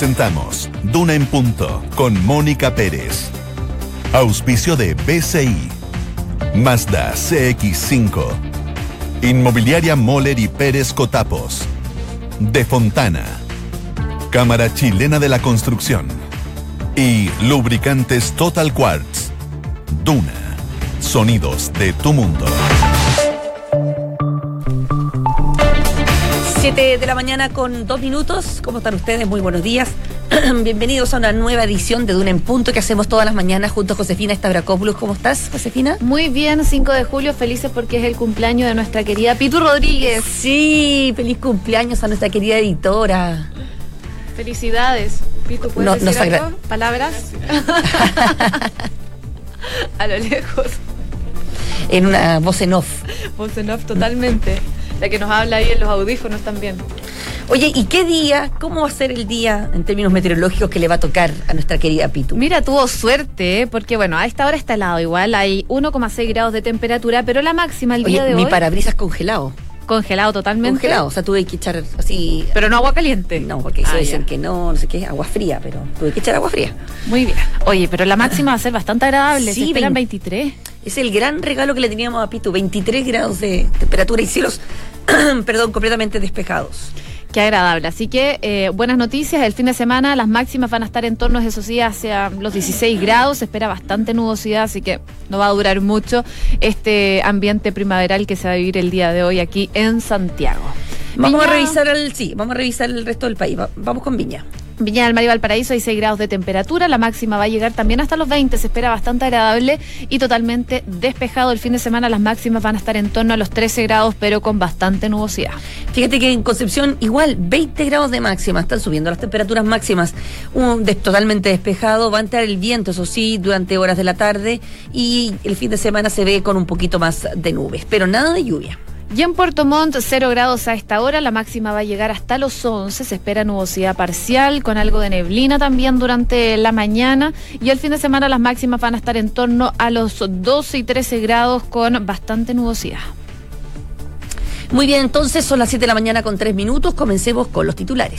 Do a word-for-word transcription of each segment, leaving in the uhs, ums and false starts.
Presentamos Duna en Punto con Mónica Pérez. Auspicio de B C I, Mazda C X cinco, Inmobiliaria Moller y Pérez Cotapos, De Fontana, Cámara Chilena de la Construcción y Lubricantes Total Quartz. Duna, sonidos de tu mundo. Siete de la mañana con dos minutos. ¿Cómo están ustedes? Muy buenos días. Bienvenidos a una nueva edición de Duna en Punto que hacemos todas las mañanas junto a Josefina Stavrakopoulos. ¿Cómo estás, Josefina? Muy bien, cinco de julio, felices porque es el cumpleaños de nuestra querida Pitu Rodríguez. Sí, feliz cumpleaños a nuestra querida editora. Felicidades. Pitu, ¿puedes No, decir nos agra- algo? ¿Palabras? A lo lejos. En una voz en off. Voz en off totalmente. La que nos habla ahí en los audífonos también. Oye, ¿y qué día, cómo va a ser el día en términos meteorológicos que le va a tocar a nuestra querida Pitu? Mira, tuvo suerte, ¿eh? Porque bueno, a esta hora está helado igual, hay uno coma seis grados de temperatura, pero la máxima el Oye, día de mi hoy... parabrisas congelado. Congelado totalmente. Congelado, o sea, tuve que echar así... Pero no agua caliente. No, porque eso Ah, dicen ya. que no, no sé qué, agua fría, pero tuve que echar agua fría. Muy bien. Oye, pero la máxima va a ser bastante agradable, Sí, se esperan veinte. veintitrés. Es el gran regalo que le teníamos a Pitu, veintitrés grados de temperatura y cielos, perdón, completamente despejados. Qué agradable. Así que eh, buenas noticias. El fin de semana las máximas van a estar en torno, eso sí, hacia los dieciséis grados. Se espera bastante nubosidad, así que no va a durar mucho este ambiente primaveral que se va a vivir el día de hoy aquí en Santiago. Vamos Viña- a revisar el, sí, vamos a revisar el resto del país. Va- vamos con Viña. Viña del Mar y Valparaíso hay seis grados de temperatura, la máxima va a llegar también hasta los veinte, se espera bastante agradable y totalmente despejado. El fin de semana las máximas van a estar en torno a los trece grados, pero con bastante nubosidad. Fíjate que en Concepción igual veinte grados de máxima, están subiendo las temperaturas máximas, un des- totalmente despejado, va a entrar el viento, eso sí, durante horas de la tarde y el fin de semana se ve con un poquito más de nubes, pero nada de lluvia. Y en Puerto Montt, cero grados a esta hora, la máxima va a llegar hasta los once, se espera nubosidad parcial, con algo de neblina también durante la mañana, y el fin de semana las máximas van a estar en torno a los doce y trece grados con bastante nubosidad. Muy bien, entonces son las siete de la mañana con tres minutos, comencemos con los titulares.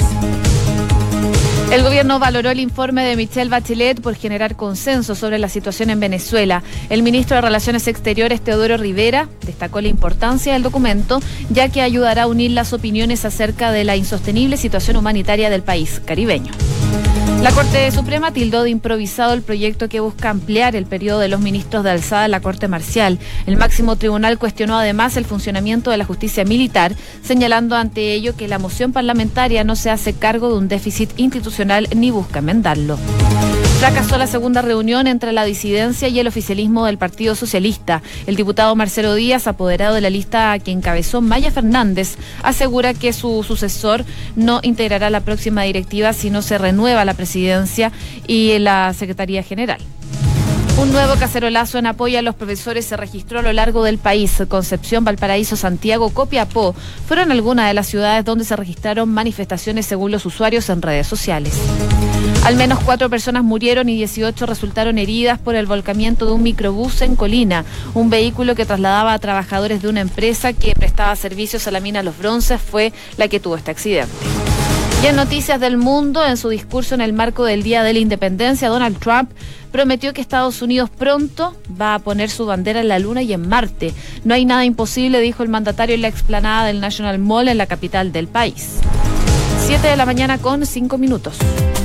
El gobierno valoró el informe de Michelle Bachelet por generar consenso sobre la situación en Venezuela. El ministro de Relaciones Exteriores, Teodoro Rivera, destacó la importancia del documento, ya que ayudará a unir las opiniones acerca de la insostenible situación humanitaria del país caribeño. La Corte Suprema tildó de improvisado el proyecto que busca ampliar el periodo de los ministros de alzada en la Corte Marcial. El máximo tribunal cuestionó además el funcionamiento de la justicia militar, señalando ante ello que la moción parlamentaria no se hace cargo de un déficit institucional ni busca enmendarlo. Fracasó la segunda reunión entre la disidencia y el oficialismo del Partido Socialista. El diputado Marcelo Díaz, apoderado de la lista que encabezó Maya Fernández, asegura que su sucesor no integrará la próxima directiva si no se renueva la presidencia y la Secretaría General. Un nuevo cacerolazo en apoyo a los profesores se registró a lo largo del país. Concepción, Valparaíso, Santiago, Copiapó fueron algunas de las ciudades donde se registraron manifestaciones según los usuarios en redes sociales. Al menos cuatro personas murieron y dieciocho resultaron heridas por el volcamiento de un microbús en Colina, un vehículo que trasladaba a trabajadores de una empresa que prestaba servicios a la mina Los Bronces fue la que tuvo este accidente. Y en Noticias del Mundo, en su discurso en el marco del Día de la Independencia, Donald Trump prometió que Estados Unidos pronto va a poner su bandera en la Luna y en Marte. No hay nada imposible, dijo el mandatario en la explanada del National Mall en la capital del país. Siete de la mañana con cinco minutos.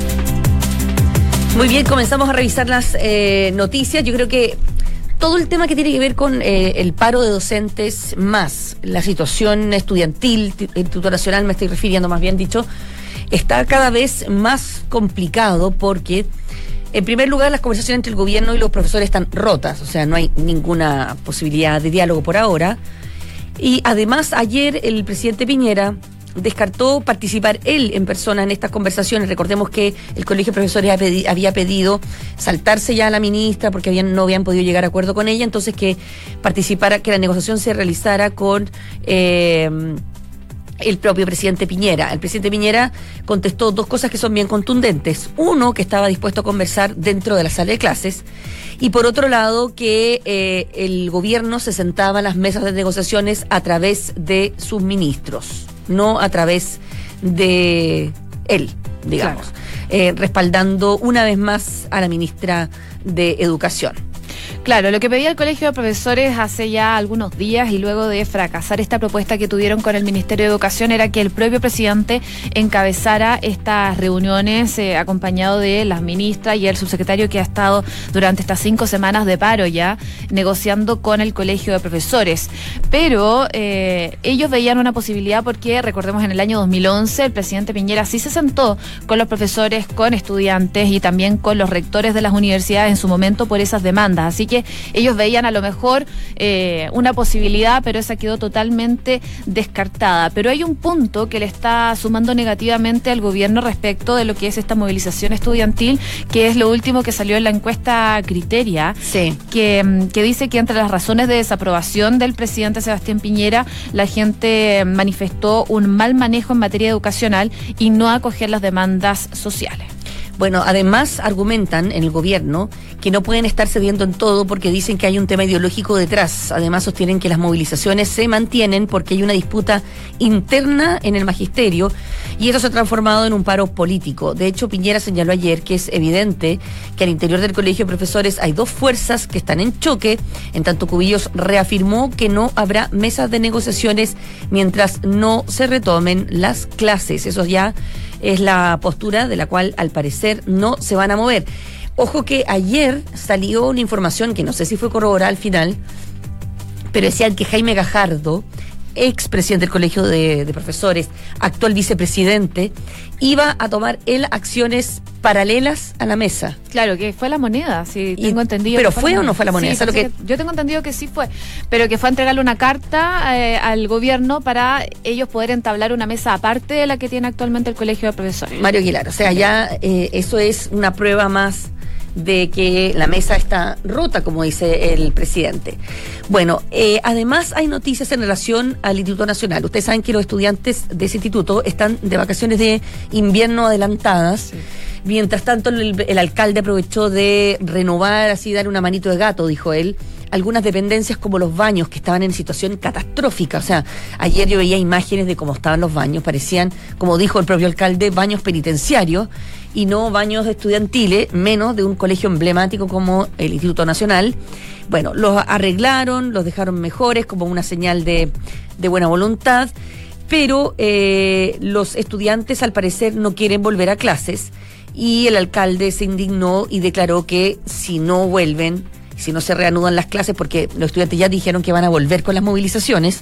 Muy bien, comenzamos a revisar las eh, noticias. Yo creo que todo el tema que tiene que ver con eh, el paro de docentes más la situación estudiantil, institucional me estoy refiriendo más bien dicho, está cada vez más complicado porque, en primer lugar, las conversaciones entre el gobierno y los profesores están rotas, o sea, no hay ninguna posibilidad de diálogo por ahora. Y además, ayer el presidente Piñera descartó participar él en persona en estas conversaciones. Recordemos que el Colegio de Profesores había pedido saltarse ya a la ministra porque habían, no habían podido llegar a acuerdo con ella, entonces que participara, que la negociación se realizara con eh, el propio presidente Piñera. El presidente Piñera contestó dos cosas que son bien contundentes. Uno, que estaba dispuesto a conversar dentro de la sala de clases, y por otro lado, que eh, el gobierno se sentaba en las mesas de negociaciones a través de sus ministros, no a través de él. digamos, claro. eh, respaldando una vez más a la ministra de Educación. Claro, lo que pedía el Colegio de Profesores hace ya algunos días y luego de fracasar esta propuesta que tuvieron con el Ministerio de Educación era que el propio presidente encabezara estas reuniones eh, acompañado de las ministras y el subsecretario que ha estado durante estas cinco semanas de paro ya negociando con el Colegio de Profesores. Pero eh, ellos veían una posibilidad porque, recordemos, en el año dos mil once el presidente Piñera sí se sentó con los profesores, con estudiantes y también con los rectores de las universidades en su momento por esas demandas. Así que ellos veían a lo mejor eh, una posibilidad, pero esa quedó totalmente descartada. Pero hay un punto que le está sumando negativamente al gobierno respecto de lo que es esta movilización estudiantil, que es lo último que salió en la encuesta Criteria, sí. que, que dice que entre las razones de desaprobación del presidente Sebastián Piñera, la gente manifestó un mal manejo en materia educacional y no acoger las demandas sociales. Bueno, además argumentan en el gobierno que no pueden estar cediendo en todo porque dicen que hay un tema ideológico detrás. Además sostienen que las movilizaciones se mantienen porque hay una disputa interna en el magisterio y eso se ha transformado en un paro político. De hecho, Piñera señaló ayer que es evidente que al interior del Colegio de Profesores hay dos fuerzas que están en choque. En tanto, Cubillos reafirmó que no habrá mesas de negociaciones mientras no se retomen las clases. Eso ya es la postura de la cual al parecer no se van a mover. Ojo que ayer salió una información que no sé si fue corroborada al final, pero decían que Jaime Gajardo, ex presidente del Colegio de, de Profesores, actual vicepresidente, iba a tomar él acciones paralelas a la mesa. Claro, que fue la moneda, sí, tengo y, entendido. ¿Pero fue, fue la o no fue la moneda? Sí, lo que... que yo tengo entendido que sí fue, pero que fue a entregarle una carta eh, al gobierno para ellos poder entablar una mesa aparte de la que tiene actualmente el Colegio de Profesores. Mario Aguilar, o sea, ya eh, eso es una prueba más de que la mesa está rota, como dice el presidente. Bueno, eh, además hay noticias en relación al Instituto Nacional. Ustedes saben que los estudiantes de ese instituto están de vacaciones de invierno adelantadas. Sí. Mientras tanto, el, el alcalde aprovechó de renovar, así dar una manito de gato, dijo él, algunas dependencias como los baños que estaban en situación catastrófica. O sea, ayer yo veía imágenes de cómo estaban los baños, parecían, como dijo el propio alcalde, baños penitenciarios y no baños estudiantiles, menos de un colegio emblemático como el Instituto Nacional. Bueno, los arreglaron, los dejaron mejores como una señal de, de buena voluntad, pero eh, los estudiantes al parecer no quieren volver a clases y el alcalde se indignó y declaró que si no vuelven, si no se reanudan las clases, porque los estudiantes ya dijeron que van a volver con las movilizaciones,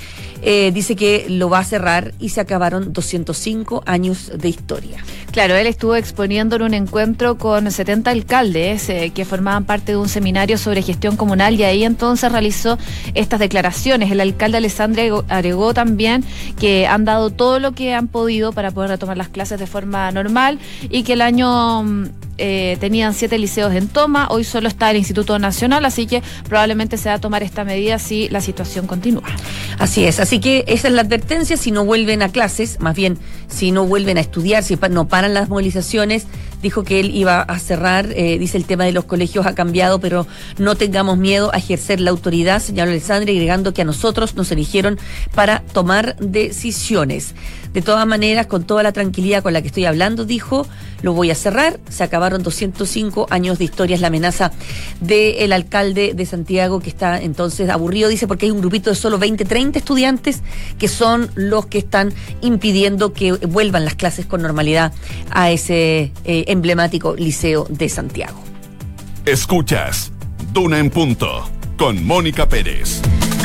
eh, dice que lo va a cerrar y se acabaron doscientos cinco años de historia. Claro, él estuvo exponiendo en un encuentro con setenta alcaldes eh, que formaban parte de un seminario sobre gestión comunal y ahí entonces realizó estas declaraciones. El alcalde Alessandro agregó también que han dado todo lo que han podido para poder retomar las clases de forma normal y que el año... Eh, tenían siete liceos en toma, hoy solo está el Instituto Nacional, así que probablemente se va a tomar esta medida si la situación continúa. Así es, así que esa es la advertencia, si no vuelven a clases, más bien si no vuelven a estudiar, si no paran las movilizaciones, dijo que él iba a cerrar, eh, dice el tema de los colegios ha cambiado, pero no tengamos miedo a ejercer la autoridad, señaló Alessandro, agregando que a nosotros nos eligieron para tomar decisiones. De todas maneras, con toda la tranquilidad con la que estoy hablando, dijo, lo voy a cerrar, se acabaron doscientos cinco años de historia, es la amenaza del alcalde de Santiago, que está entonces aburrido, dice, porque hay un grupito de solo veinte, treinta estudiantes que son los que están impidiendo que vuelvan las clases con normalidad a ese eh, emblemático liceo de Santiago. Escuchas Duna en Punto con Mónica Pérez.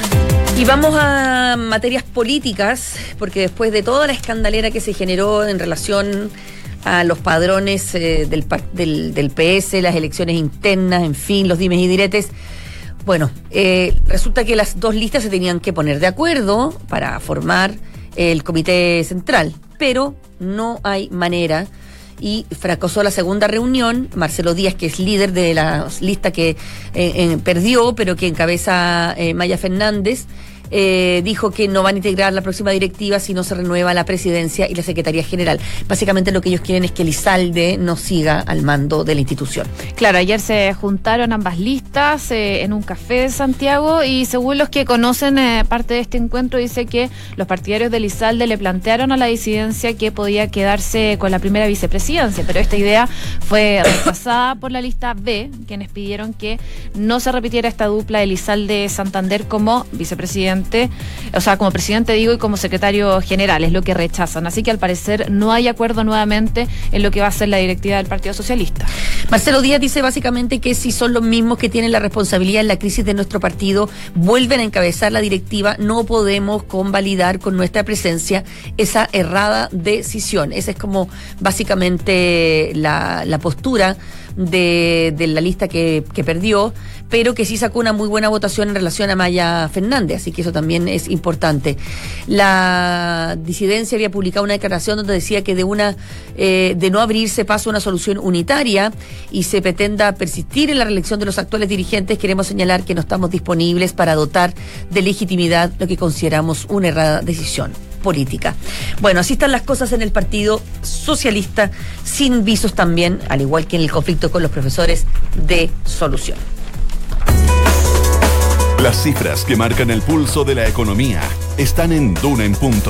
Y vamos a materias políticas, porque después de toda la escandalera que se generó en relación a los padrones eh, del, del, del P S, las elecciones internas, en fin, los dimes y diretes, bueno, eh, resulta que las dos listas se tenían que poner de acuerdo para formar el comité central, pero no hay manera. Y fracasó la segunda reunión. Marcelo Díaz, que es líder de la lista que eh, eh, perdió, pero que encabeza eh, Maya Fernández, eh, dijo que no van a integrar la próxima directiva si no se renueva la presidencia y la Secretaría General. Básicamente lo que ellos quieren es que Elizalde no siga al mando de la institución. Claro, ayer se juntaron ambas listas eh, en un café de Santiago y según los que conocen eh, parte de este encuentro, dice que los partidarios de Elizalde le plantearon a la disidencia que podía quedarse con la primera vicepresidencia, pero esta idea fue rechazada por la lista B, quienes pidieron que no se repitiera esta dupla de Elizalde-Santander como vicepresidente, o sea, como presidente digo, y como secretario general, es lo que rechazan. Así que al parecer no hay acuerdo nuevamente en lo que va a ser la directiva del Partido Socialista. Marcelo Díaz dice básicamente que si son los mismos que tienen la responsabilidad en la crisis de nuestro partido, vuelven a encabezar la directiva, no podemos convalidar con nuestra presencia esa errada decisión. Esa es como básicamente la, la postura de, de la lista que, que perdió, pero que sí sacó una muy buena votación en relación a Maya Fernández, así que eso también es importante. La disidencia había publicado una declaración donde decía que de una eh, de no abrirse paso a una solución unitaria y se pretenda persistir en la reelección de los actuales dirigentes, queremos señalar que no estamos disponibles para dotar de legitimidad lo que consideramos una errada decisión política. Bueno, así están las cosas en el Partido Socialista, sin visos también, al igual que en el conflicto con los profesores, de solución. Las cifras que marcan el pulso de la economía están en Duna en Punto.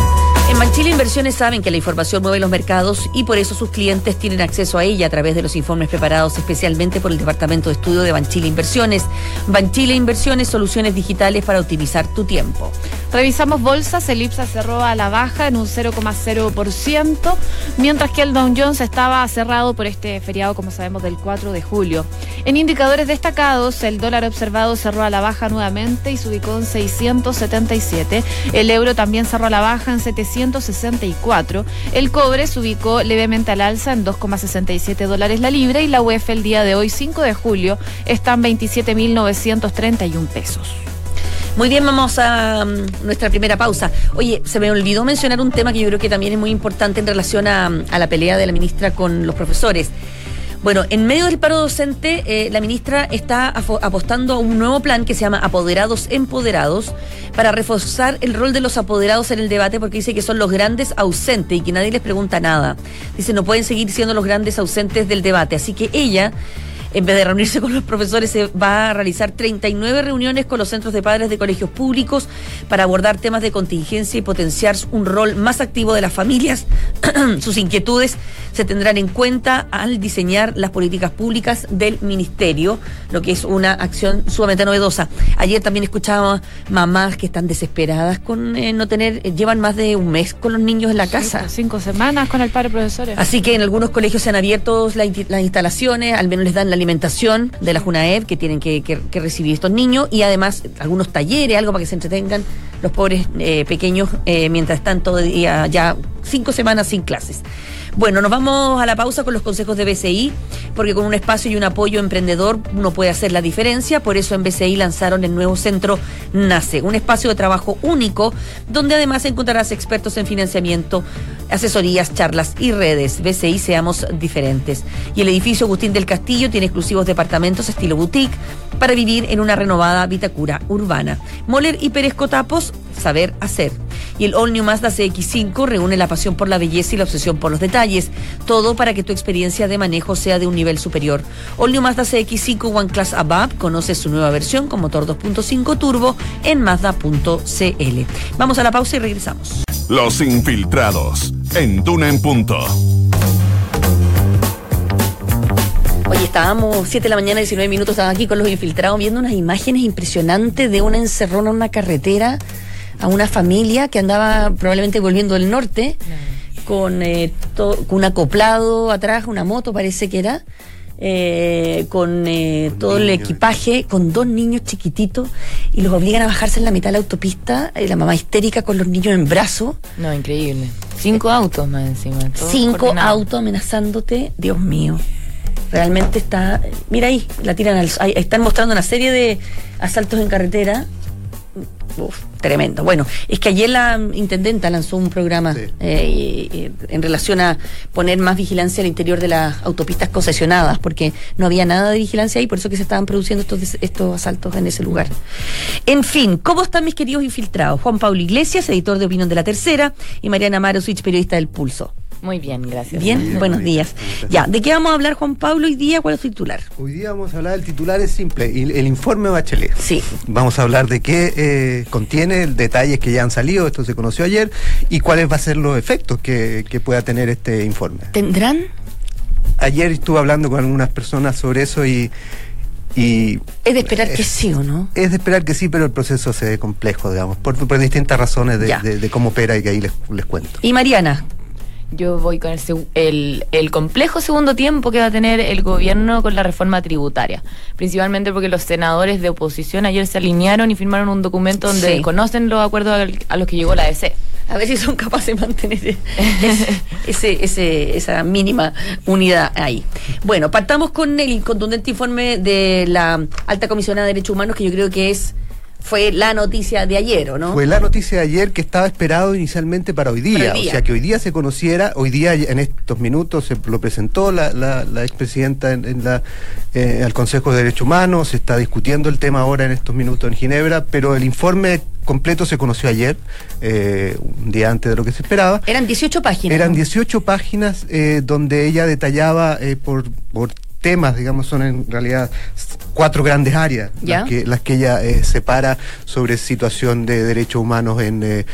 En Banchile Inversiones saben que la información mueve los mercados y por eso sus clientes tienen acceso a ella a través de los informes preparados especialmente por el Departamento de Estudio de Banchile Inversiones. Banchile Inversiones, soluciones digitales para optimizar tu tiempo. Revisamos bolsas, el IPSA cerró a la baja en un cero coma cero por ciento, mientras que el Dow Jones estaba cerrado por este feriado, como sabemos, del cuatro de julio. En indicadores destacados, el dólar observado cerró a la baja nuevamente y se ubicó en seiscientos setenta y siete. El euro también cerró a la baja en setecientos sesenta y cuatro. El cobre se ubicó levemente al alza en dos coma sesenta y siete dólares la libra y la U E F el día de hoy, cinco de julio, está en veintisiete mil novecientos treinta y un pesos. Muy bien, vamos a um, nuestra primera pausa. Oye, se me olvidó mencionar un tema que yo creo que también es muy importante en relación a, a la pelea de la ministra con los profesores. Bueno, en medio del paro docente, eh, la ministra está apostando a un nuevo plan que se llama Apoderados Empoderados para reforzar el rol de los apoderados en el debate, porque dice que son los grandes ausentes y que nadie les pregunta nada. Dice, no pueden seguir siendo los grandes ausentes del debate. Así que ella, en vez de reunirse con los profesores, se va a realizar treinta y nueve reuniones con los centros de padres de colegios públicos para abordar temas de contingencia y potenciar un rol más activo de las familias. Sus inquietudes se tendrán en cuenta al diseñar las políticas públicas del ministerio, lo que es una acción sumamente novedosa. Ayer también escuchábamos mamás que están desesperadas con eh, no tener, eh, llevan más de un mes con los niños en la casa. Cinco, cinco semanas con el paro de profesores. Así que en algunos colegios se han abierto la, las instalaciones, al menos les dan la alimentación de la JUNAEP que tienen que, que, que recibir estos niños, y además algunos talleres, algo para que se entretengan los pobres eh, pequeños eh, mientras están todo el día ya cinco semanas sin clases. Bueno, nos vamos a la pausa con los consejos de B C I, porque con un espacio y un apoyo emprendedor uno puede hacer la diferencia. Por eso en B C I lanzaron el nuevo centro NACE, un espacio de trabajo único donde además encontrarás expertos en financiamiento, asesorías, charlas y redes. B C I, seamos diferentes. Y el edificio Agustín del Castillo tiene exclusivos departamentos estilo boutique para vivir en una renovada Vitacura urbana. Moller y Pérez Cotapos, saber hacer. Y el All New Mazda C X cinco reúne la pasión por la belleza y la obsesión por los detalles. Todo para que tu experiencia de manejo sea de un nivel superior. All New Mazda C X cinco One Class Above. Conoce su nueva versión con motor dos punto cinco turbo en mazda punto c l. Vamos a la pausa y regresamos. Los infiltrados en Duna en Punto. Oye, estábamos siete de la mañana, diecinueve minutos, estaba aquí con los infiltrados viendo unas imágenes impresionantes de una encerrona en una carretera a una familia que andaba probablemente volviendo del norte, no. con, eh, to, con un acoplado atrás, una moto parece que era, eh, con eh, todo el equipaje, con dos niños chiquititos, y los obligan a bajarse en la mitad de la autopista, eh, la mamá histérica con los niños en brazos. No, increíble. Cinco autos más encima. Cinco autos amenazándote, Dios mío. Realmente está, mira ahí, la tiran al, ahí, están mostrando una serie de asaltos en carretera Uf, tremendo. Bueno, es que ayer la intendenta lanzó un programa sí. eh, eh, en relación a poner más vigilancia al interior de las autopistas concesionadas, porque no había nada de vigilancia ahí, por eso que se estaban produciendo estos, estos asaltos en ese lugar. En fin, ¿cómo están mis queridos infiltrados? Juan Pablo Iglesias, editor de Opinión de La Tercera, y Mariana Marosich, periodista del Pulso. Muy bien, gracias. Bien, bien buenos bien, días. bien. Ya, ¿de qué vamos a hablar, Juan Pablo, hoy día? ¿Cuál es el titular? Hoy día vamos a hablar, el titular es simple, el, el informe Bachelet. Sí. Vamos a hablar de qué eh, contiene, detalles que ya han salido, esto se conoció ayer, y cuáles van a ser los efectos que, que pueda tener este informe. ¿Tendrán? Ayer estuve hablando con algunas personas sobre eso y... y es de esperar es, que sí, ¿o no? Es de esperar que sí, pero el proceso se ve complejo, digamos, por, por distintas razones de, de, de cómo opera y que ahí les, les cuento. Y Mariana... Yo voy con el, el, el complejo segundo tiempo que va a tener el gobierno con la reforma tributaria, principalmente porque los senadores de oposición ayer se alinearon y firmaron un documento donde sí. conocen los acuerdos a los que llegó la A D C. A ver si son capaces de mantener ese, ese, ese, esa mínima unidad ahí. Bueno, partamos con el contundente informe de la Alta Comisionada de Derechos Humanos, que yo creo que es... Fue la noticia de ayer, ¿o no? Fue la noticia de ayer que estaba esperado inicialmente para hoy día. Para hoy día. O sea, que hoy día se conociera, hoy día en estos minutos se lo presentó la, la, la expresidenta en, en la, eh, al Consejo de Derechos Humanos, se está discutiendo el tema ahora en estos minutos en Ginebra, pero el informe completo se conoció ayer, eh, un día antes de lo que se esperaba. Eran dieciocho páginas. Eran ¿no? dieciocho páginas eh, donde ella detallaba eh, por... por temas, digamos, son en realidad cuatro grandes áreas las que, las que ella eh, separa sobre situación de derechos humanos en, eh,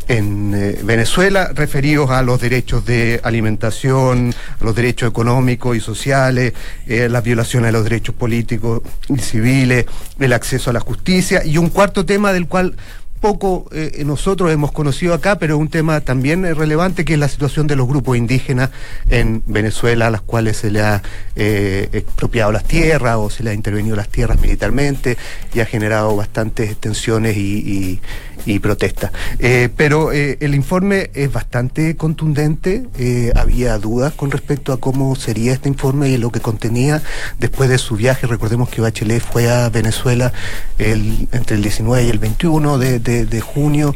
en eh, Venezuela, referidos a los derechos de alimentación, a los derechos económicos y sociales, eh, las violaciones de los derechos políticos y civiles, el acceso a la justicia, y un cuarto tema del cual poco eh, nosotros hemos conocido acá, pero es un tema también eh, relevante, que es la situación de los grupos indígenas en Venezuela, a las cuales se le ha eh, expropiado las tierras o se le ha intervenido las tierras militarmente y ha generado bastantes tensiones y, y, y protestas. Eh, pero eh, el informe es bastante contundente, eh, había dudas con respecto a cómo sería este informe y lo que contenía después de su viaje. Recordemos que Bachelet fue a Venezuela el, entre el diecinueve y el veintiuno de, de De, de junio,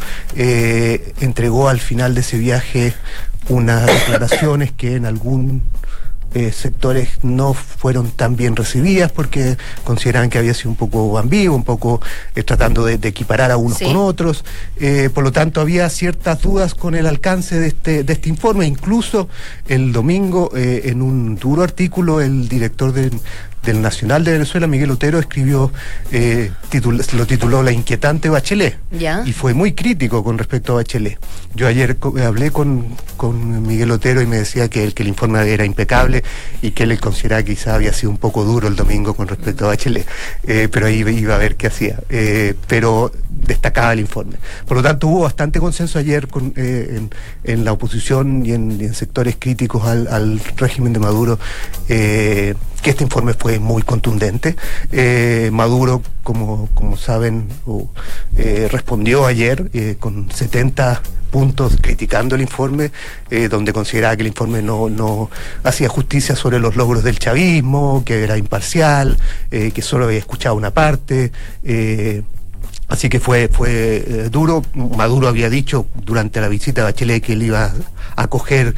eh, entregó al final de ese viaje unas declaraciones que en algún eh, sectores no fueron tan bien recibidas porque consideraban que había sido un poco ambiguo, un poco eh, tratando de, de equiparar a unos sí. con otros, eh, por lo tanto había ciertas dudas con el alcance de este, de este informe. Incluso el domingo, eh, en un duro artículo, el director de del Nacional de Venezuela, Miguel Otero, escribió, eh, titul lo tituló La inquietante Bachelet, ¿Ya? y fue muy crítico con respecto a Bachelet. Yo ayer hablé con, con Miguel Otero y me decía que el, que el informe era impecable y que él consideraba que quizá había sido un poco duro el domingo con respecto a Bachelet, eh, pero ahí iba a ver qué hacía, eh, pero destacaba el informe. Por lo tanto, hubo bastante consenso ayer con, eh, en, en la oposición y en, y en sectores críticos al, al régimen de Maduro, eh, que este informe fue muy contundente. Eh, Maduro, como, como saben, uh, eh, respondió ayer eh, con setenta puntos criticando el informe, eh, donde consideraba que el informe no, no hacía justicia sobre los logros del chavismo, que era imparcial, eh, que solo había escuchado una parte. Eh, Así que fue fue eh, duro. Maduro había dicho durante la visita de Bachelet que él iba a acoger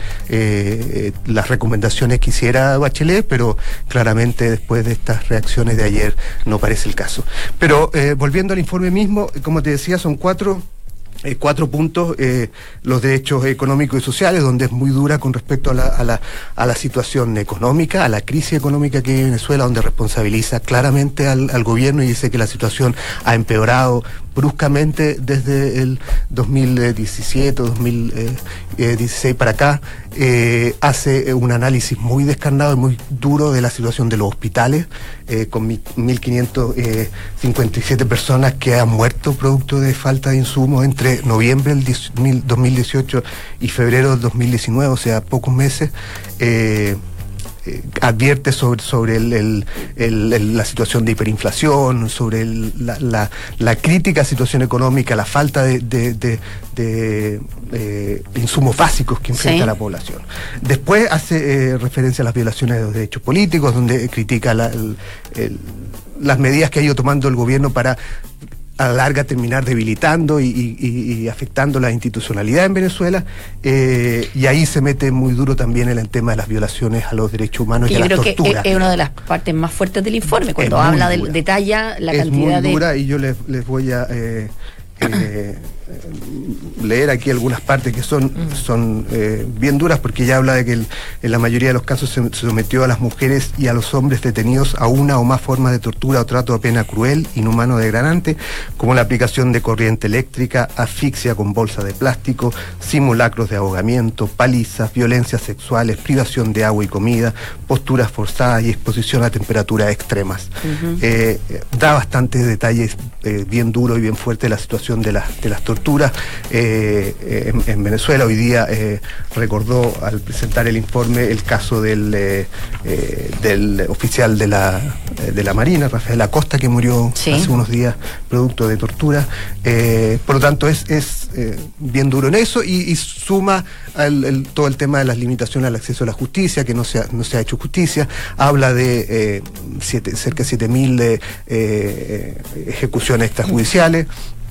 eh, las recomendaciones que hiciera Bachelet, pero claramente después de estas reacciones de ayer no parece el caso. Pero eh, volviendo al informe mismo, como te decía, son cuatro... Eh, cuatro puntos, eh, los derechos económicos y sociales, donde es muy dura con respecto a la, a la, a la situación económica, a la crisis económica que hay en Venezuela, donde responsabiliza claramente al, al gobierno y dice que la situación ha empeorado bruscamente desde el dos mil diecisiete o dos mil dieciséis para acá. Eh, hace un análisis muy descarnado y muy duro de la situación de los hospitales, eh, con mil quinientas cincuenta y siete personas que han muerto producto de falta de insumos entre noviembre del dos mil dieciocho y febrero del dos mil diecinueve, o sea, pocos meses. eh, Eh, advierte sobre, sobre el, el, el, el, la situación de hiperinflación, sobre el, la, la, la crítica situación económica, la falta de, de, de, de eh, insumos básicos que enfrenta sí. la población. Después hace eh, referencia a las violaciones de los derechos políticos, donde critica la, el, el, las medidas que ha ido tomando el gobierno para a la larga terminar debilitando y, y, y afectando la institucionalidad en Venezuela, eh, y ahí se mete muy duro también en el tema de las violaciones a los derechos humanos que y a yo las creo torturas. que es una de las partes más fuertes del informe, cuando habla del detalla la es cantidad muy dura, de... y yo les, les voy a eh, eh, leer aquí algunas partes que son, mm. son eh, bien duras, porque ella habla de que el, en la mayoría de los casos se, se sometió a las mujeres y a los hombres detenidos a una o más formas de tortura o trato de pena cruel, inhumano, degradante, como la aplicación de corriente eléctrica, asfixia con bolsa de plástico, simulacros de ahogamiento, palizas, violencias sexuales, privación de agua y comida, posturas forzadas y exposición a temperaturas extremas. Uh-huh. eh, da bastantes detalles eh, bien duros y bien fuertes de la situación de, la, de las torturas eh, en, en Venezuela. Hoy día eh, recordó al presentar el informe el caso del, eh, eh, del oficial de la, de la Marina, Rafael Acosta, que murió sí. hace unos días producto de tortura. Eh, por lo tanto, es, es eh, bien duro en eso, y, y suma al, el, todo el tema de las limitaciones al acceso a la justicia, que no se ha, no se ha hecho justicia. Habla de eh, siete, cerca de siete mil de, eh, ejecuciones extrajudiciales.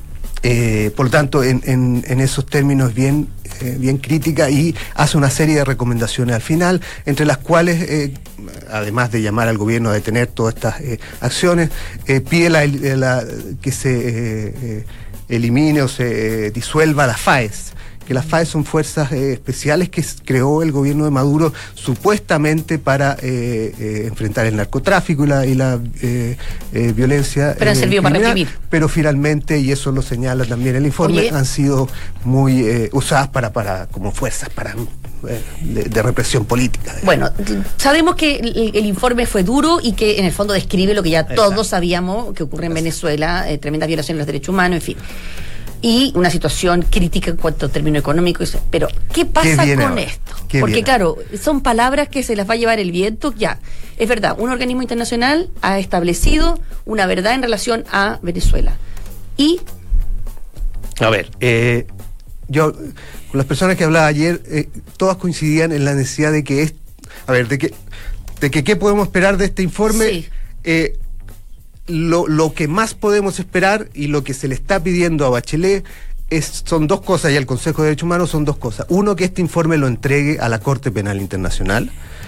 Eh, por lo tanto, en, en, en esos términos bien, eh, bien crítica, y hace una serie de recomendaciones al final, entre las cuales, eh, además de llamar al gobierno a detener todas estas eh, acciones, eh, pide la, la, que se eh, eh, elimine o se eh, disuelva la FAES. Que las FAES son fuerzas eh, especiales que creó el gobierno de Maduro supuestamente para eh, eh, enfrentar el narcotráfico y la, y la eh, eh, violencia. Pero han eh, servido para reprimir. Pero finalmente, y eso lo señala también el informe, Oye. han sido muy eh, usadas para, para como fuerzas para eh, de, de represión política. Digamos. Bueno, sabemos que el, el informe fue duro y que en el fondo describe lo que ya Exacto. todos sabíamos que ocurre en Venezuela, eh, tremendas violaciones de los derechos humanos, en fin. Y una situación crítica en cuanto a término económico. Pero, ¿qué pasa ¿Qué con ahora? esto? Porque, claro, son palabras que se las va a llevar el viento. Ya, es verdad, un organismo internacional ha establecido una verdad en relación a Venezuela. Y... A ver, eh, yo, con las personas que hablaba ayer, eh, todas coincidían en la necesidad de que es... A ver, de que, de que ¿qué podemos esperar de este informe? Sí. Eh, Lo, lo que más podemos esperar y lo que se le está pidiendo a Bachelet es, son dos cosas, y al Consejo de Derechos Humanos son dos cosas. Uno, que este informe lo entregue a la Corte Penal Internacional.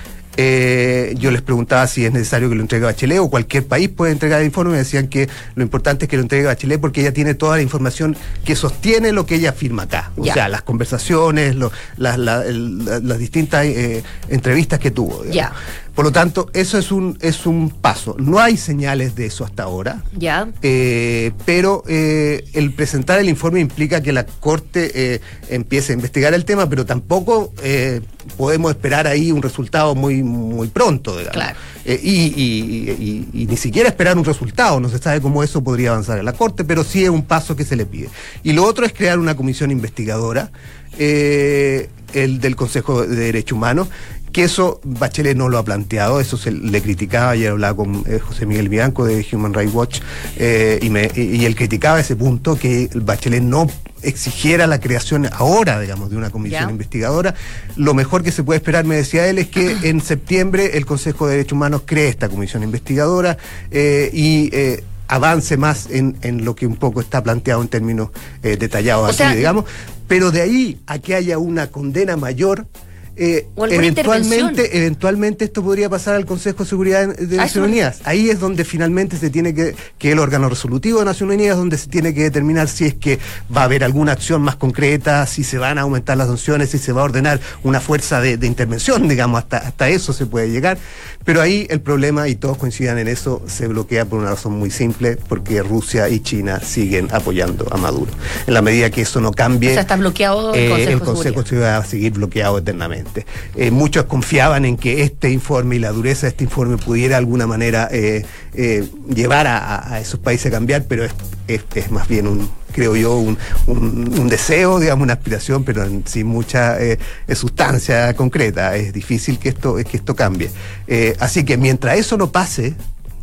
Eh, yo les preguntaba si es necesario que lo entregue Bachelet o cualquier país puede entregar el informe. Me decían que lo importante es que lo entregue Bachelet porque ella tiene toda la información que sostiene lo que ella afirma acá. O ya. sea, las conversaciones, lo, las, la, la, las distintas eh, entrevistas que tuvo. Ya. Por lo tanto, eso es un es un paso. No hay señales de eso hasta ahora. Ya. Eh, pero eh, el presentar el informe implica que la Corte eh, empiece a investigar el tema, pero tampoco eh, podemos esperar ahí un resultado muy muy pronto, digamos. Claro. Eh, y, y, y, y, y ni siquiera esperar un resultado. No se sabe cómo eso podría avanzar en la Corte, pero sí es un paso que se le pide. Y lo otro es crear una comisión investigadora, eh, el del Consejo de Derechos Humanos, que eso Bachelet no lo ha planteado, eso se le criticaba. Ayer hablaba con eh, José Miguel Bianco de Human Rights Watch, eh, y, me, y, y él criticaba ese punto, que Bachelet no exigiera la creación ahora, digamos, de una comisión ¿Ya? investigadora. Lo mejor que se puede esperar, me decía él, es que en septiembre el Consejo de Derechos Humanos cree esta comisión investigadora eh, y... Eh, avance más en, en lo que un poco está planteado en términos eh, detallados o aquí, sea, digamos, pero de ahí a que haya una condena mayor, eh, eventualmente eventualmente esto podría pasar al Consejo de Seguridad de, de Naciones Unidas. Ahí es donde finalmente se tiene que, que el órgano resolutivo de Naciones Unidas, donde se tiene que determinar si es que va a haber alguna acción más concreta, si se van a aumentar las sanciones, si se va a ordenar una fuerza de, de intervención, digamos, hasta, hasta eso se puede llegar. Pero ahí el problema, y todos coincidan en eso, se bloquea por una razón muy simple, porque Rusia y China siguen apoyando a Maduro. En la medida que eso no cambie... O sea, está bloqueado el Consejo, eh, el Consejo de Seguridad va a seguir bloqueado eternamente. Eh, muchos confiaban en que este informe y la dureza de este informe pudiera de alguna manera eh, eh, llevar a, a esos países a cambiar, pero es, es, es más bien un... creo yo, un, un, un deseo, digamos, una aspiración, pero en, sin mucha eh, sustancia concreta. Es difícil que esto, que esto cambie. Eh, así que mientras eso no pase,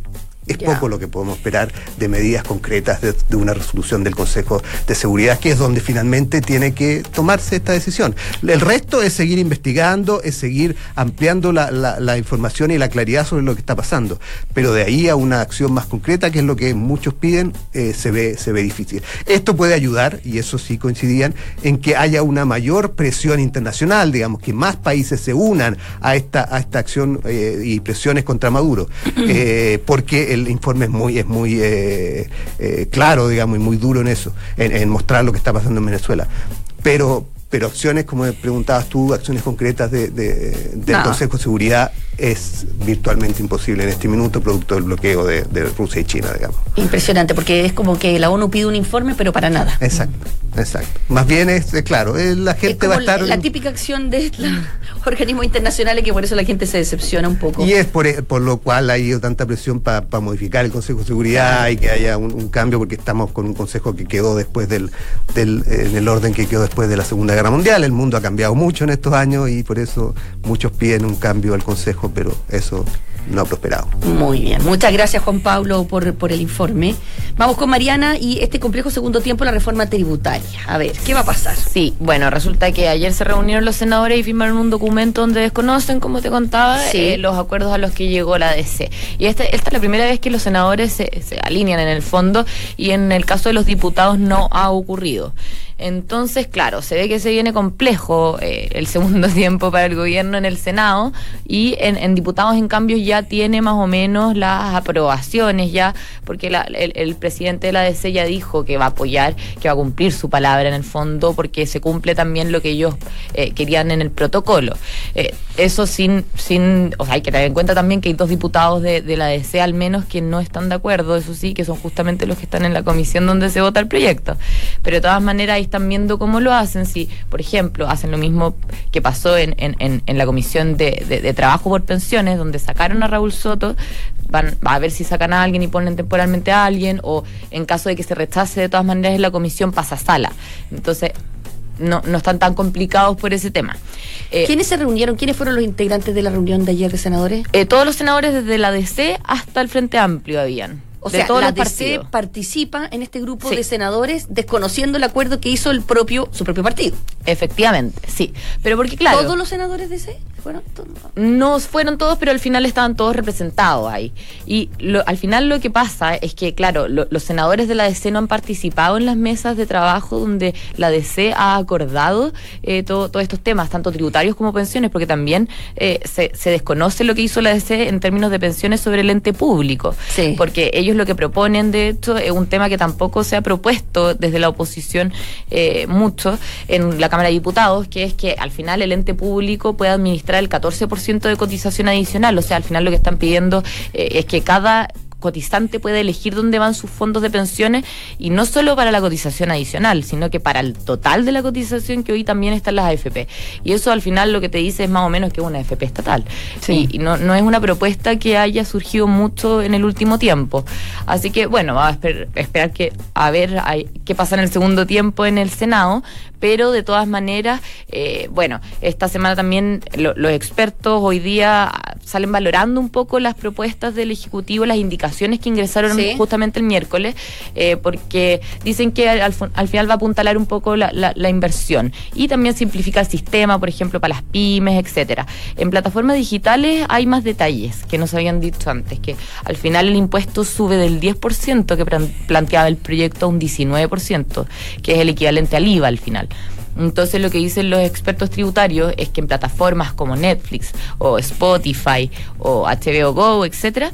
Es Ya. poco lo que podemos esperar de medidas concretas de, de una resolución del Consejo de Seguridad, que es donde finalmente tiene que tomarse esta decisión. El resto es seguir investigando, es seguir ampliando la, la, la información y la claridad sobre lo que está pasando. Pero de ahí a una acción más concreta, que es lo que muchos piden, eh, se ve, se ve difícil. Esto puede ayudar, y eso sí coincidían, en que haya una mayor presión internacional, digamos, que más países se unan a esta, a esta acción eh, y presiones contra Maduro. Eh, porque el informe es muy, es muy eh, eh, claro, digamos, y muy duro en eso, en, en mostrar lo que está pasando en Venezuela. Pero, pero acciones, como preguntabas tú, acciones concretas de, de, del No. Consejo de Seguridad es virtualmente imposible en este minuto, producto del bloqueo de, de Rusia y China, digamos. Impresionante, porque es como que la ONU pide un informe, pero para nada. Exacto, exacto. Más bien es, es claro, eh, la Es gente como va a estar... la, la típica acción de los organismos internacionales, que por eso la gente se decepciona un poco. Y es por, por lo cual ha ido tanta presión para pa modificar el Consejo de Seguridad y que haya un, un cambio, porque estamos con un Consejo que quedó después del, del en el orden que quedó después de la Segunda Guerra Mundial. El mundo ha cambiado mucho en estos años y por eso muchos piden un cambio al Consejo, pero eso no ha prosperado. Muy bien, muchas gracias Juan Pablo por, por el informe. Vamos con Mariana y este complejo segundo tiempo, la reforma tributaria. A ver, ¿qué va a pasar? Sí, bueno, resulta que ayer se reunieron los senadores y firmaron un documento donde desconocen, como te contaba, Sí. eh, los acuerdos a los que llegó la D C. Y esta, esta es la primera vez que los senadores se, se alinean en el fondo, y en el caso de los diputados no ha ocurrido. Entonces, claro, se ve que se viene complejo eh, el segundo tiempo para el gobierno en el Senado, y en, en diputados, en cambio, ya tiene más o menos las aprobaciones ya, porque la, el, el presidente de la D C ya dijo que va a apoyar, que va a cumplir su palabra en el fondo, porque se cumple también lo que ellos eh, querían en el protocolo. Eh, eso sin, sin, o sea, hay que tener en cuenta también que hay dos diputados de, de la D C al menos que no están de acuerdo, eso sí, que son justamente los que están en la comisión donde se vota el proyecto. Pero de todas maneras están viendo cómo lo hacen. Si, por ejemplo, hacen lo mismo que pasó en, en, en, en la comisión de, de, de trabajo por pensiones, donde sacaron a Raúl Soto, van va a ver si sacan a alguien y ponen temporalmente a alguien, o en caso de que se rechace, de todas maneras en la comisión pasa a sala. Entonces no, no están tan complicados por ese tema. Eh, ¿Quiénes se reunieron? ¿Quiénes fueron los integrantes de la reunión de ayer de senadores? eh, todos los senadores, desde la D C hasta el Frente Amplio, habían. O de sea, todos la los D C partidos. participa en este grupo Sí. de senadores desconociendo el acuerdo que hizo el propio su propio partido. Efectivamente, sí. Pero porque, claro, ¿Todos los senadores de D C fueron? Todos. no fueron todos, pero al final estaban todos representados ahí. Y lo, al final lo que pasa es que, claro, lo, los senadores de la D C no han participado en las mesas de trabajo donde la D C ha acordado eh, todo, todos estos temas, tanto tributarios como pensiones, porque también eh, se, se desconoce lo que hizo la D C en términos de pensiones sobre el ente público. Sí. Porque ellos lo que proponen, de hecho, es un tema que tampoco se ha propuesto desde la oposición eh, mucho en la Cámara de Diputados, que es que al final el ente público pueda administrar el catorce por ciento de cotización adicional. O sea, al final lo que están pidiendo eh, es que cada cotizante puede elegir dónde van sus fondos de pensiones, y no solo para la cotización adicional, sino que para el total de la cotización, que hoy también están las A F P. Y eso al final lo que te dice es más o menos que es una A F P estatal. Sí. Y, y no, no es una propuesta que haya surgido mucho en el último tiempo. Así que, bueno, vamos a esper- esperar que a ver hay, qué pasa en el segundo tiempo en el Senado, pero de todas maneras, eh, bueno, esta semana también lo, los expertos hoy día salen valorando un poco las propuestas del Ejecutivo, las indicaciones que ingresaron Sí. justamente el miércoles, eh, porque dicen que al, al, al final va a apuntalar un poco la, la, la inversión, y también simplifica el sistema, por ejemplo, para las pymes, etcétera. En plataformas digitales hay más detalles que nos habían dicho antes, que al final el impuesto sube del diez por ciento que plan- planteaba el proyecto a un diecinueve por ciento, que es el equivalente al I V A al final. Entonces lo que dicen los expertos tributarios es que en plataformas como Netflix o Spotify o H B O Go, etcétera,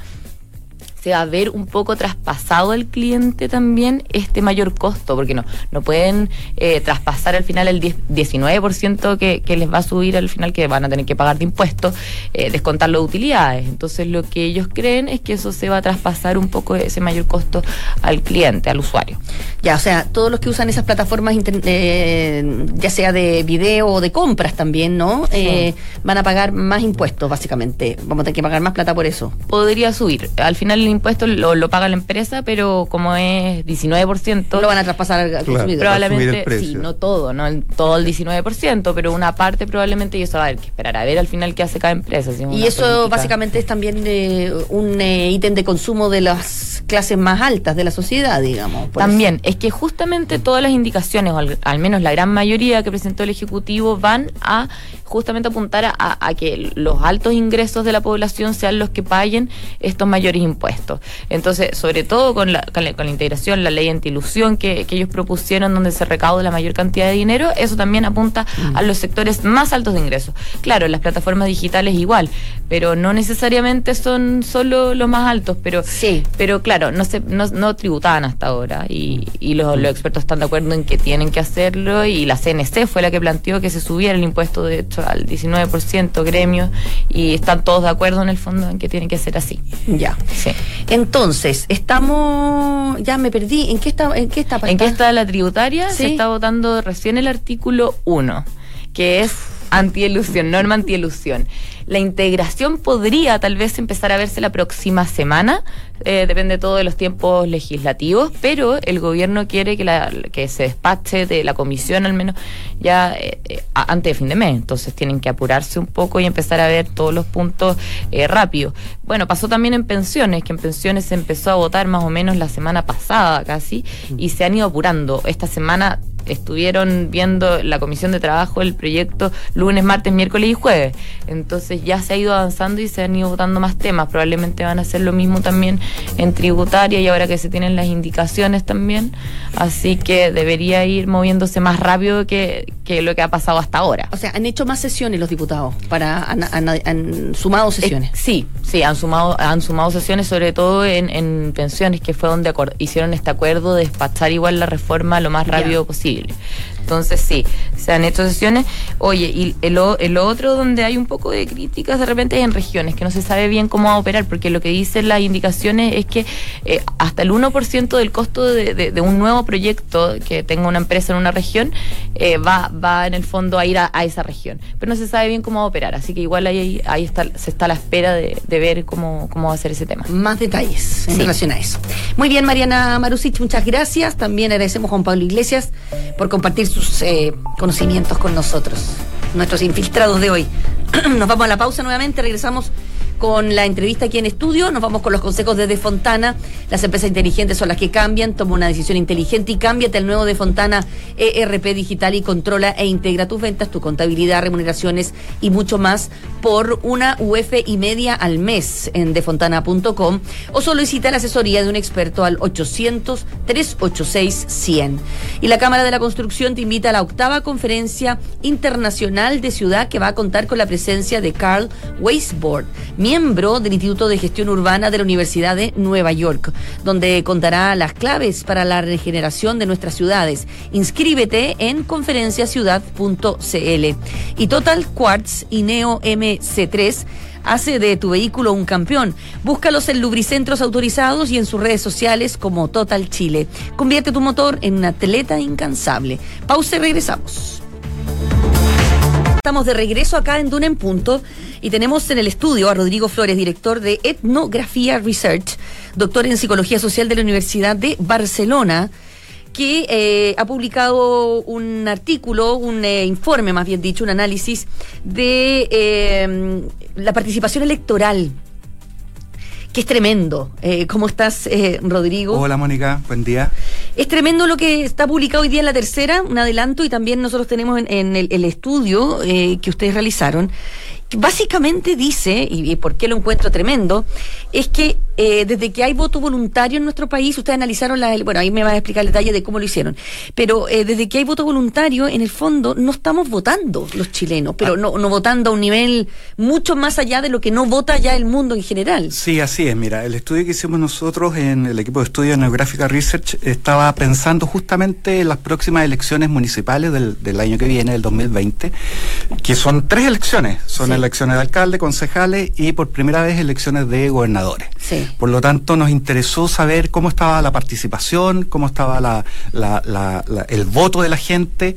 se va a ver un poco traspasado al cliente también este mayor costo, porque no no pueden eh, traspasar al final el diez, diecinueve por ciento que, que les va a subir al final, que van a tener que pagar de impuestos, eh, descontarlo de utilidades. Entonces lo que ellos creen es que eso se va a traspasar un poco ese mayor costo al cliente, al usuario. Ya, o sea, todos los que usan esas plataformas, inter- eh, ya sea de video o de compras también, ¿no? Sí. Eh, van a pagar más impuestos, básicamente. Vamos a tener que pagar más plata por eso. Podría subir. Al final el impuesto lo, lo paga la empresa, pero como es diecinueve por ciento... Lo van a traspasar al consumidor. Probablemente, sí, no todo, no el, todo el diecinueve por ciento, pero una parte probablemente, y eso va a haber que esperar a ver al final qué hace cada empresa. Si y eso política. Básicamente es también eh, un eh, ítem de consumo de las clases más altas de la sociedad, digamos. También, eso. Es que justamente todas las indicaciones, o al, al menos la gran mayoría que presentó el Ejecutivo, van a justamente apuntar a, a que los altos ingresos de la población sean los que paguen estos mayores impuestos. Entonces, sobre todo con la, con la, con la integración, la ley antiilusión que, que ellos propusieron, donde se recauda la mayor cantidad de dinero, eso también apunta mm. a los sectores más altos de ingresos. Claro, las plataformas digitales igual, pero no necesariamente son solo los más altos, pero sí. pero claro, no se no, no tributaban hasta ahora, y, y los, los expertos están de acuerdo en que tienen que hacerlo, y la C N C fue la que planteó que se subiera el impuesto, de hecho, al diecinueve por ciento gremios, y están todos de acuerdo en el fondo en que tiene que ser así. Ya. Sí. Entonces, estamos, ya me perdí, ¿en qué está en qué está ¿En qué está la tributaria? ¿Sí? Se está votando recién el artículo uno, que es antielusión, norma antielusión. La integración podría tal vez empezar a verse la próxima semana, eh, depende todo de los tiempos legislativos, pero el gobierno quiere que la que se despache de la comisión al menos ya eh, eh, antes de fin de mes, entonces tienen que apurarse un poco y empezar a ver todos los puntos eh, rápido. Bueno, pasó también en pensiones, que en pensiones se empezó a votar más o menos la semana pasada casi, y se han ido apurando. Esta semana estuvieron viendo la Comisión de Trabajo el proyecto lunes, martes, miércoles y jueves. Entonces ya se ha ido avanzando y se han ido votando más temas. Probablemente van a hacer lo mismo también en tributaria, y ahora que se tienen las indicaciones también. Así que debería ir moviéndose más rápido que, que lo que ha pasado hasta ahora. O sea, han hecho más sesiones los diputados, para han, han, han sumado sesiones. Eh, sí, sí, han sumado han sumado sesiones, sobre todo en, en pensiones, que fue donde acord- hicieron este acuerdo de despachar igual la reforma lo más rápido yeah. posible. Entonces sí, se han hecho sesiones. Oye, y el, el otro donde hay un poco de críticas de repente es en regiones, que no se sabe bien cómo va a operar, porque lo que dicen las indicaciones es que eh, hasta el uno por ciento del costo de, de, de un nuevo proyecto que tenga una empresa en una región eh, va, va en el fondo a ir a, a esa región, pero no se sabe bien cómo va a operar, así que igual ahí, ahí está, se está a la espera de, de ver cómo, cómo va a ser ese tema. Más detalles en sí. relación a eso. Muy bien, Mariana Marusic, muchas gracias. También agradecemos a Juan Pablo Iglesias por compartir sus eh, conocimientos con nosotros, nuestros infiltrados de hoy. Nos vamos a la pausa nuevamente, regresamos con la entrevista aquí en estudio, nos vamos con los consejos de De Fontana. Las empresas inteligentes son las que cambian. Toma una decisión inteligente y cámbiate al nuevo De Fontana E R P Digital, y controla e integra tus ventas, tu contabilidad, remuneraciones y mucho más por una U F y media al mes en defontana punto com, o solicita la asesoría de un experto al ochocientos, trescientos ochenta y seis, cien. Y la Cámara de la Construcción te invita a la octava Conferencia Internacional de Ciudad, que va a contar con la presencia de Carl Weisbord, miembro del Instituto de Gestión Urbana de la Universidad de Nueva York, donde contará las claves para la regeneración de nuestras ciudades. Inscríbete en conferencia ciudad punto c l. Y Total Quartz y Neo M C tres hace de tu vehículo un campeón. Búscalos en lubricentros autorizados y en sus redes sociales como Total Chile. Convierte tu motor en un atleta incansable. Pausa y regresamos. Estamos de regreso acá en Duna en Punto, y tenemos en el estudio a Rodrigo Flores, director de Etnografía Research, doctor en Psicología Social de la Universidad de Barcelona, que eh, ha publicado un artículo, un eh, informe, más bien dicho, un análisis de eh, la participación electoral, que es tremendo. Eh, ¿Cómo estás, eh, Rodrigo? Hola, Mónica, buen día. Es tremendo lo que está publicado hoy día en La Tercera, un adelanto, y también nosotros tenemos en, en el, el estudio eh, que ustedes realizaron. Básicamente dice, y, y por qué lo encuentro tremendo, es que eh, desde que hay voto voluntario en nuestro país, ustedes analizaron la, bueno, ahí me vas a explicar el detalle de cómo lo hicieron, pero eh, desde que hay voto voluntario, en el fondo no estamos votando los chilenos, pero ah. no, no votando a un nivel mucho más allá de lo que no vota ya el mundo en general. Sí, así es. Mira, el estudio que hicimos nosotros en el equipo de estudio de Etnographic Research estaba pensando justamente en las próximas elecciones municipales del, del año que viene, del dos mil veinte, que son tres elecciones, son sí. elecciones de alcalde, concejales y por primera vez elecciones de gobernadores. Sí. Por lo tanto, nos interesó saber cómo estaba la participación, cómo estaba la, la, la, la, el voto de la gente,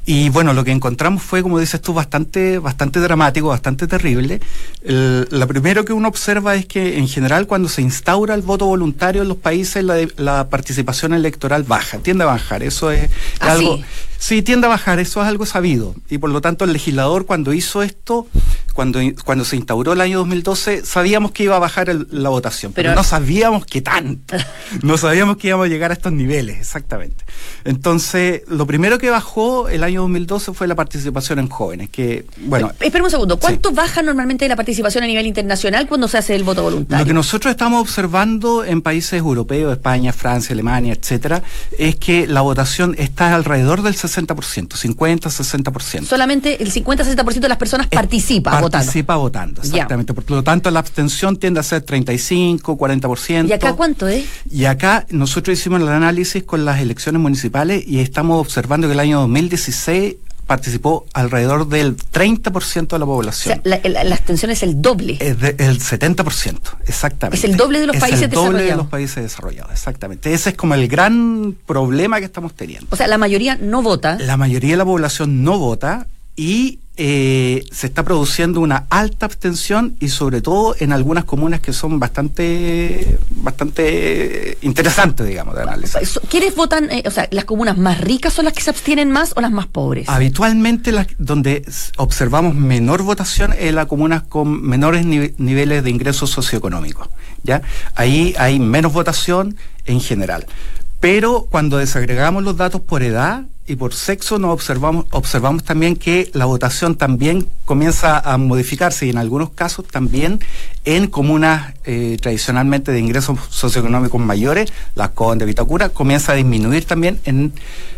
Y bueno, lo que encontramos fue, como dices tú, bastante, bastante dramático, bastante terrible. El, lo primero que uno observa es que en general cuando se instaura el voto voluntario en los países, la, la participación electoral baja, tiende a bajar. Eso es ¿Ah, algo... sí? Sí, tiende a bajar, eso es algo sabido. Y por lo tanto el legislador cuando hizo esto, cuando, cuando se instauró el año dos mil doce, sabíamos que iba a bajar el, la votación, pero, pero no sabíamos qué tanto. No sabíamos que íbamos a llegar a estos niveles, exactamente. Entonces, lo primero que bajó el año dos mil doce fue la participación en jóvenes, que, bueno... Espera un segundo, ¿cuánto sí. baja normalmente la participación a nivel internacional cuando se hace el voto voluntario? Lo que nosotros estamos observando en países europeos, España, Francia, Alemania, etcétera, es que la votación está alrededor del sesenta por ciento, cincuenta, sesenta por ciento. Solamente el cincuenta a sesenta por ciento de las personas participa votando. Participa votando, exactamente. Ya. Por lo tanto, la abstención tiende a ser treinta y cinco, cuarenta por ciento. ¿Y acá cuánto es? Y acá nosotros hicimos el análisis con las elecciones municipales y estamos observando que el año dos mil dieciséis participó alrededor del treinta por ciento de la población. O sea, la, la, la abstención es el doble. Es de, el setenta por ciento, exactamente. Es el doble de los es países el doble desarrollados. de los países desarrollados, exactamente. Ese es como el gran problema que estamos teniendo. O sea, la mayoría no vota. La mayoría de la población no vota y eh, se está produciendo una alta abstención y sobre todo en algunas comunas que son bastante bastante interesantes, digamos, de análisis. ¿Quiénes votan? Eh, o sea, ¿las comunas más ricas son las que se abstienen más o las más pobres? Habitualmente las donde observamos menor votación es las comunas con menores nive- niveles de ingresos socioeconómicos, ¿ya? Ahí hay menos votación en general. Pero cuando desagregamos los datos por edad y por sexo, nos observamos, observamos también que la votación también comienza a modificarse y en algunos casos también en comunas eh, tradicionalmente de ingresos socioeconómicos mayores, Las Condes, Vitacura, comienza a disminuir también en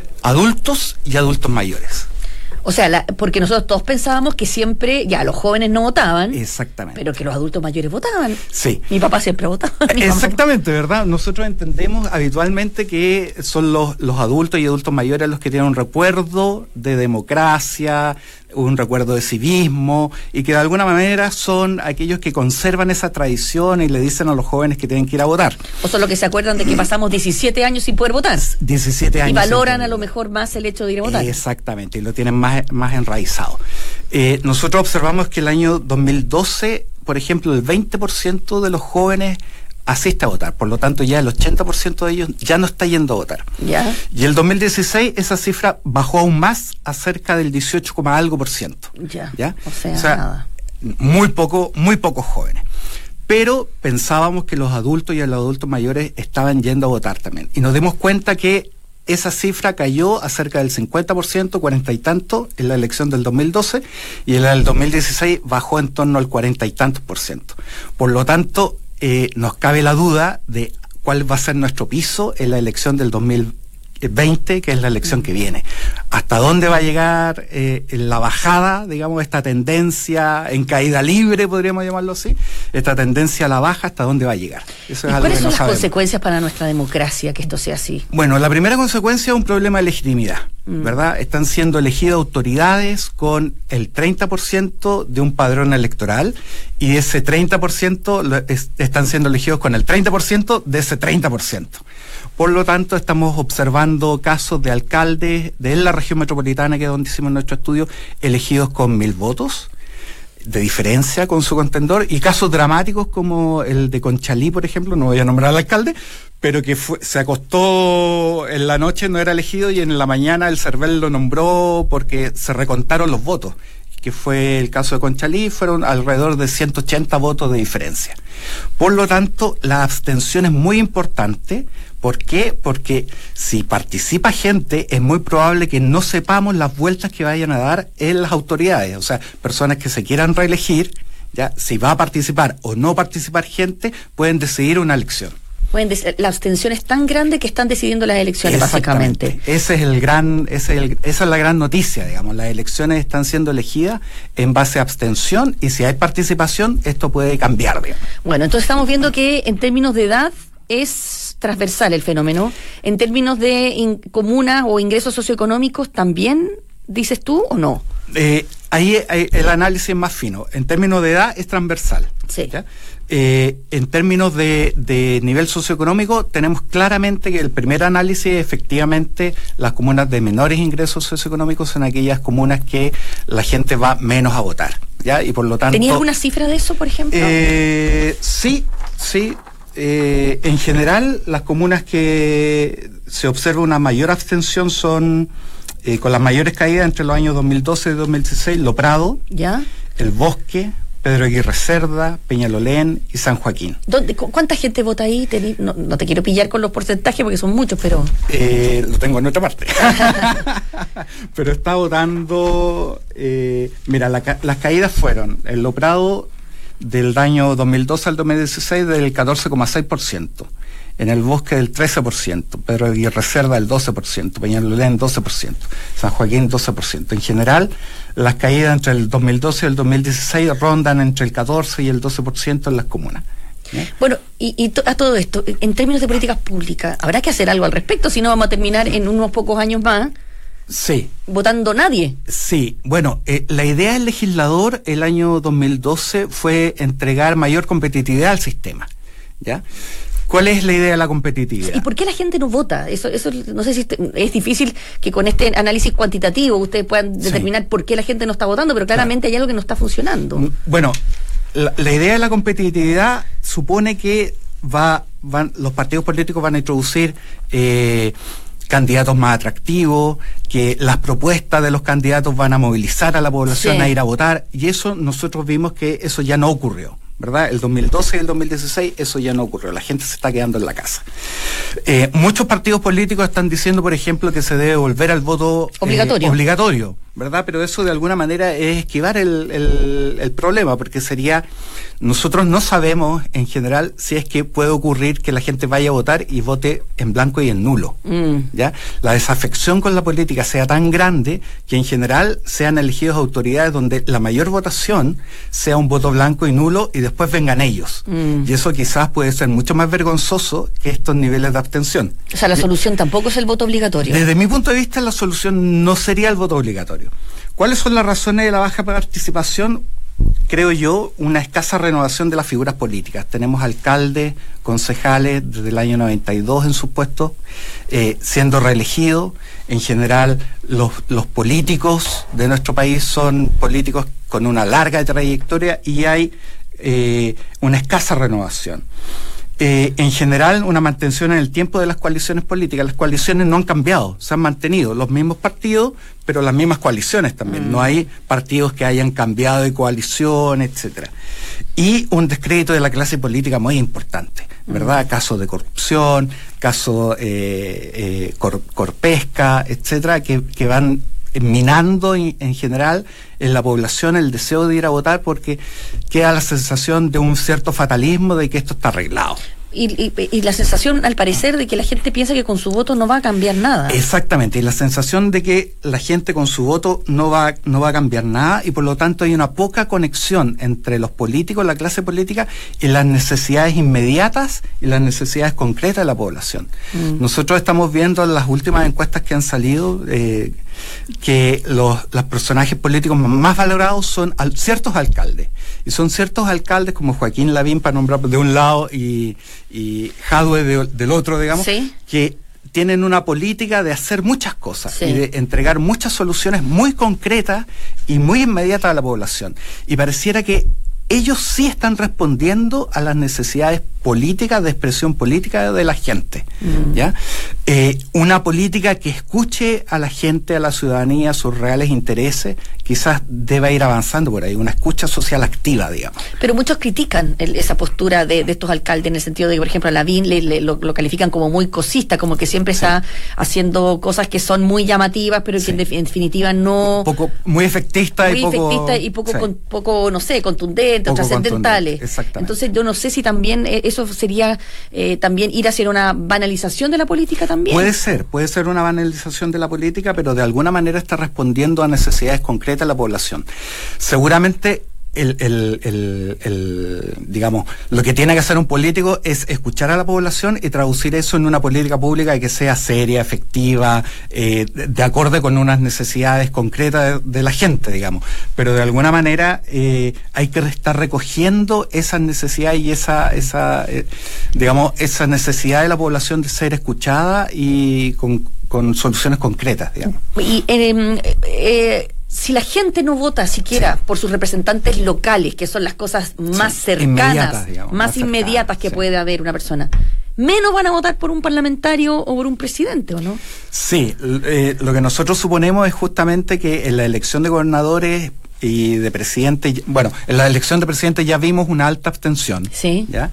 adultos y adultos mayores. O sea, la, porque nosotros todos pensábamos que siempre, ya, los jóvenes no votaban. Exactamente. Pero que los adultos mayores votaban. Sí. Mi papá siempre votaba. Exactamente, ¿verdad? Nosotros entendemos habitualmente que son los, los adultos y adultos mayores los que tienen un recuerdo de democracia, un recuerdo de civismo, y que de alguna manera son aquellos que conservan esa tradición y le dicen a los jóvenes que tienen que ir a votar. O son los que se acuerdan de que pasamos diecisiete años sin poder votar. diecisiete años. Y valoran a lo mejor más el hecho de ir a votar. Exactamente, y lo tienen más, más enraizado. Eh, nosotros observamos que el año dos mil doce, por ejemplo, el veinte por ciento de los jóvenes asiste a votar, por lo tanto ya el ochenta por ciento de ellos ya no está yendo a votar. ¿Ya? Y el dos mil dieciséis esa cifra bajó aún más a cerca del dieciocho, algo por ciento. Ya. ¿Ya? O sea, o sea nada. muy poco, muy pocos jóvenes. Pero pensábamos que los adultos y los adultos mayores estaban yendo a votar también. Y nos dimos cuenta que esa cifra cayó a cerca del cincuenta por ciento, cuarenta y tanto en la elección del dos mil doce, y en la del dos mil dieciséis bajó en torno al cuarenta y tantos por ciento. Por lo tanto, Eh, nos cabe la duda de cuál va a ser nuestro piso en la elección del dos mil veinte, que es la elección que viene. ¿Hasta dónde va a llegar eh, la bajada, digamos, esta tendencia en caída libre, podríamos llamarlo así? Esta tendencia a la baja, ¿hasta dónde va a llegar? Eso es ¿Y algo cuáles que son no las sabemos. consecuencias para nuestra democracia que esto sea así? Bueno, la primera consecuencia es un problema de legitimidad, mm. ¿verdad? Están siendo elegidas autoridades con el treinta por ciento de un padrón electoral y ese treinta por ciento lo, es, están siendo elegidos con el treinta por ciento de ese treinta por ciento. Por lo tanto, estamos observando casos de alcaldes de la región metropolitana, que es donde hicimos nuestro estudio, elegidos con mil votos de diferencia con su contendor, y casos dramáticos como el de Conchalí, por ejemplo, no voy a nombrar al alcalde, pero que fue, se acostó en la noche, no era elegido, y en la mañana el CERVEL lo nombró porque se recontaron los votos, que fue el caso de Conchalí, fueron alrededor de ciento ochenta votos de diferencia. Por lo tanto, la abstención es muy importante. ¿Por qué? Porque si participa gente, es muy probable que no sepamos las vueltas que vayan a dar en las autoridades. O sea, personas que se quieran reelegir, ya si va a participar o no participar gente, pueden decidir una elección. Pueden dec- la abstención es tan grande que están decidiendo las elecciones, básicamente. Ese es el gran, ese es el, esa es la gran noticia, digamos. Las elecciones están siendo elegidas en base a abstención, y si hay participación, esto puede cambiar, digamos. Bueno, entonces estamos viendo que en términos de edad es transversal el fenómeno. En términos de in- comunas o ingresos socioeconómicos, ¿también dices tú o no? Eh, ahí, ahí el análisis es más fino. En términos de edad es transversal. Sí. Eh, en términos de, de nivel socioeconómico, tenemos claramente que el primer análisis, efectivamente, las comunas de menores ingresos socioeconómicos son aquellas comunas que la gente va menos a votar, ¿ya? Y por lo tanto... ¿Tenía alguna cifra de eso, por ejemplo? Eh, sí, sí. Eh, en general, las comunas que se observa una mayor abstención son, eh, con las mayores caídas entre los años dos mil doce y dos mil dieciséis, Lo Prado, ¿ya? El Bosque, Pedro Aguirre Cerda, Peñalolén y San Joaquín. ¿Dónde, cu- ¿Cuánta gente vota ahí? Tení- no, no te quiero pillar con los porcentajes porque son muchos, pero... Eh, lo tengo en otra parte. Pero está votando... Eh, mira, la ca- las caídas fueron en Lo Prado del año dos mil doce al dos mil dieciséis del catorce coma seis por ciento. En El Bosque del trece por ciento, Pedro Aguirre Cerda del doce por ciento, Peñalolén doce por ciento, San Joaquín doce por ciento. En general, las caídas entre el dos mil doce y el dos mil dieciséis rondan entre el catorce y el doce por ciento en las comunas. ¿Eh? Bueno, y, y to- a todo esto, en términos de políticas públicas, ¿habrá que hacer algo al respecto? Si no, vamos a terminar en unos pocos años más Sí. votando nadie. Sí, bueno, eh, la idea del legislador el año dos mil doce fue entregar mayor competitividad al sistema, ¿ya? ¿Cuál es la idea de la competitividad? ¿Y por qué la gente no vota? Eso, eso no sé si este- es difícil que con este análisis cuantitativo ustedes puedan determinar Sí. por qué la gente no está votando, pero claramente hay algo que no está funcionando. Mm, Bueno, la, la idea de la competitividad supone que va, van, los partidos políticos van a introducir eh, candidatos más atractivos, que las propuestas de los candidatos van a movilizar a la población Sí. a ir a votar, y eso nosotros vimos que eso ya no ocurrió, ¿verdad? El dos mil doce y el dos mil dieciséis eso ya no ocurrió, la gente se está quedando en la casa. Eh, muchos partidos políticos están diciendo, por ejemplo, que se debe volver al voto eh, Obligatorio. obligatorio, ¿verdad? Pero eso de alguna manera es esquivar el, el, el problema, porque sería, nosotros no sabemos en general si es que puede ocurrir que la gente vaya a votar y vote en blanco y en nulo, Mm. ¿ya? La desafección con la política sea tan grande que en general sean elegidos autoridades donde la mayor votación sea un voto blanco y nulo y después vengan ellos. Mm. Y eso quizás puede ser mucho más vergonzoso que estos niveles de abstención. O sea, la solución tampoco es el voto obligatorio. Desde mi punto de vista, la solución no sería el voto obligatorio. ¿Cuáles son las razones de la baja participación? Creo yo, una escasa renovación de las figuras políticas. Tenemos alcaldes, concejales desde el año noventa y dos en sus puestos, eh, siendo reelegidos. En general, los, los políticos de nuestro país son políticos con una larga trayectoria y hay eh, una escasa renovación. Eh, en general, una mantención en el tiempo de las coaliciones políticas. Las coaliciones no han cambiado, se han mantenido los mismos partidos, pero las mismas coaliciones también. Mm. No hay partidos que hayan cambiado de coalición, etcétera. Y un descrédito de la clase política muy importante, ¿verdad? Mm. Casos de corrupción, casos eh, eh, cor, corpesca, etcétera, que, que van minando en, en general en la población el deseo de ir a votar, porque queda la sensación de un cierto fatalismo de que esto está arreglado. Y, y, y la sensación, al parecer, de que la gente piensa que con su voto no va a cambiar nada. Exactamente, y la sensación de que la gente con su voto no va, no va a cambiar nada, y por lo tanto hay una poca conexión entre los políticos, la clase política, y las necesidades inmediatas y las necesidades concretas de la población. Mm. Nosotros estamos viendo en las últimas encuestas que han salido eh, que los, los personajes políticos más valorados son al, ciertos alcaldes, y son ciertos alcaldes como Joaquín Lavín, para nombrar de un lado, y y Jadwe de, del otro, digamos, ¿Sí? que tienen una política de hacer muchas cosas, sí, y de entregar muchas soluciones muy concretas y muy inmediatas a la población. Y pareciera que ellos sí están respondiendo a las necesidades políticas, de expresión política de la gente, mm. ¿ya? Eh, una política que escuche a la gente, a la ciudadanía, sus reales intereses, quizás deba ir avanzando por ahí, una escucha social activa, digamos. Pero muchos critican el, esa postura de, de estos alcaldes, en el sentido de que, por ejemplo, a Lavín le, le, lo, lo califican como muy cosista, como que siempre sí. está haciendo cosas que son muy llamativas, pero sí. que en, de, en definitiva no... Un poco, muy efectista muy y poco... efectista y poco, sí. con, poco, no sé, contundente, poco trascendentales. Exactamente. Entonces yo no sé si también eso sería eh, también ir hacia una banalización de la política también. Puede ser, puede ser una banalización de la política, pero de alguna manera está respondiendo a necesidades concretas de la población. Seguramente el, el, el, el, digamos, lo que tiene que hacer un político es escuchar a la población y traducir eso en una política pública que sea seria, efectiva, eh, de, de acorde con unas necesidades concretas de, de la gente, digamos. Pero de alguna manera eh, hay que estar recogiendo esas necesidades y esa, esa eh, digamos, esa necesidad de la población de ser escuchada y con, con soluciones concretas, digamos. Y eh, eh, si la gente no vota siquiera sí. por sus representantes locales, que son las cosas más sí, cercanas, inmediatas, digamos, más, más inmediatas que sí. puede haber una persona, menos van a votar por un parlamentario o por un presidente, ¿o no? Sí, eh, lo que nosotros suponemos es justamente que en la elección de gobernadores y de presidente, bueno, en la elección de presidente ya vimos una alta abstención, sí. ¿ya?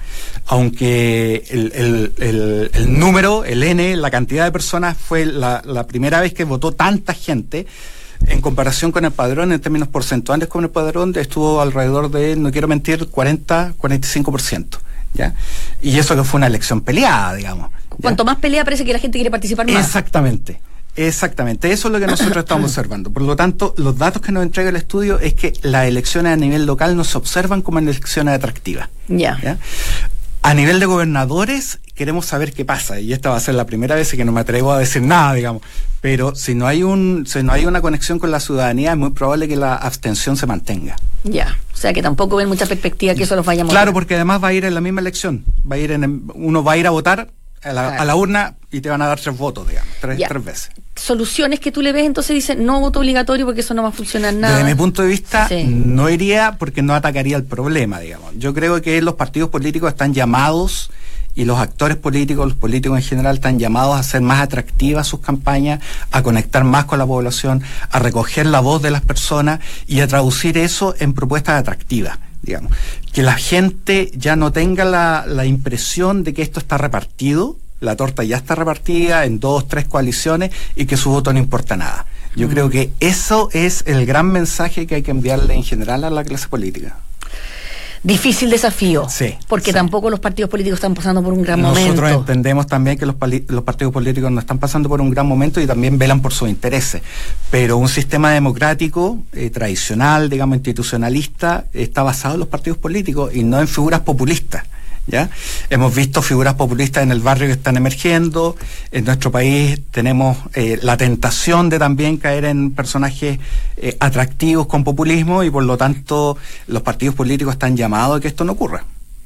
Aunque el, el, el, el número, el N, la cantidad de personas fue la, la primera vez que votó tanta gente. En comparación con el padrón, en términos porcentuales con el padrón, estuvo alrededor de, no quiero mentir, cuarenta, cuarenta y cinco por ciento. ¿Ya? Y eso que fue una elección peleada, digamos. ¿Ya? Cuanto más pelea parece que la gente quiere participar más. Exactamente, exactamente. Eso es lo que nosotros estamos observando. Por lo tanto, los datos que nos entrega el estudio es que las elecciones a nivel local no se observan como elecciones atractivas. Ya. ¿Ya? A nivel de gobernadores, queremos saber qué pasa, y esta va a ser la primera vez que no me atrevo a decir nada, digamos, pero si no hay un, si no hay una conexión con la ciudadanía, es muy probable que la abstención se mantenga. Ya, o sea que tampoco ven mucha perspectiva que eso los vaya a mover. Claro, porque además va a ir en la misma elección, va a ir en, uno va a ir a votar a la, claro. a la urna y te van a dar tres votos, digamos, tres, tres veces. Soluciones que tú le ves, entonces dicen no voto obligatorio porque eso no va a funcionar nada. Desde mi punto de vista, sí. no iría porque no atacaría el problema, digamos. Yo creo que los partidos políticos están llamados, y los actores políticos, los políticos en general, están llamados a hacer más atractivas sus campañas, a conectar más con la población, a recoger la voz de las personas y a traducir eso en propuestas atractivas, digamos. Que la gente ya no tenga la, la impresión de que esto está repartido, la torta ya está repartida en dos, tres coaliciones y que su voto no importa nada. Yo mm. creo que eso es el gran mensaje que hay que enviarle en general a la clase política. Difícil desafío, sí, porque sí. tampoco los partidos políticos están pasando por un gran Nosotros momento. Nosotros entendemos también que los, los partidos políticos no están pasando por un gran momento y también velan por sus intereses, pero un sistema democrático eh, tradicional, digamos institucionalista, está basado en los partidos políticos y no en figuras populistas. ¿Ya? Hemos visto figuras populistas en el barrio que están emergiendo. En nuestro país tenemos eh, la tentación de también caer en personajes eh, atractivos con populismo y por lo tanto los partidos políticos están llamados a que esto no ocurra.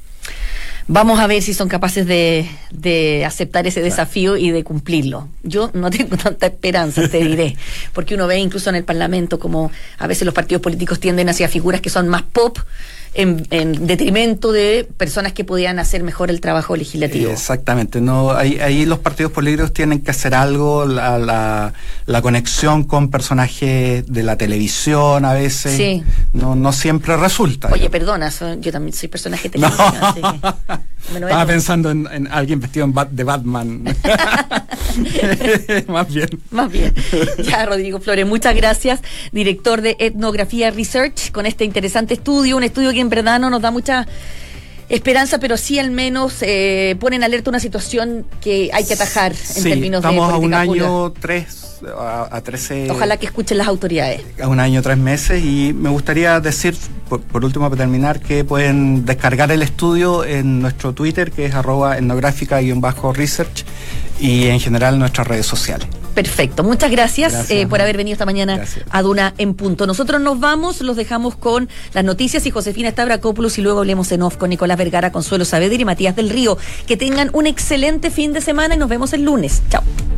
Vamos a ver si son capaces de, de aceptar ese desafío y de cumplirlo. Yo no tengo tanta esperanza, te diré, porque uno ve incluso en el Parlamento como a veces los partidos políticos tienden hacia figuras que son más pop, En, en detrimento de personas que podían hacer mejor el trabajo legislativo. Exactamente, no, ahí, ahí los partidos políticos tienen que hacer algo, la, la, la conexión con personajes de la televisión a veces, sí. no, no siempre resulta. Oye, perdona, so, yo también soy personaje de televisión, no. así que estaba no. pensando en, en alguien vestido en bat, de Batman. Más bien. Más bien. Ya, Rodrigo Flores, muchas gracias, director de Etnografía Research, con este interesante estudio, un estudio que en verdad no nos da mucha esperanza, pero sí al menos eh, pone en alerta una situación que hay que atajar en sí, términos de estamos a un política año, pura. tres, a, a trece... Ojalá que escuchen las autoridades. A un año, tres meses, y me gustaría decir, por, por último, para terminar, que pueden descargar el estudio en nuestro Twitter, que es arroba etnográfica-research, y en general en nuestras redes sociales. Perfecto, muchas gracias, gracias eh, por haber venido esta mañana gracias. a Duna en Punto. Nosotros nos vamos, los dejamos con las noticias y Josefina Stavrakopoulos y luego hablemos en off con Nicolás Vergara, Consuelo Saavedra y Matías del Río. Que tengan un excelente fin de semana y nos vemos el lunes. Chao.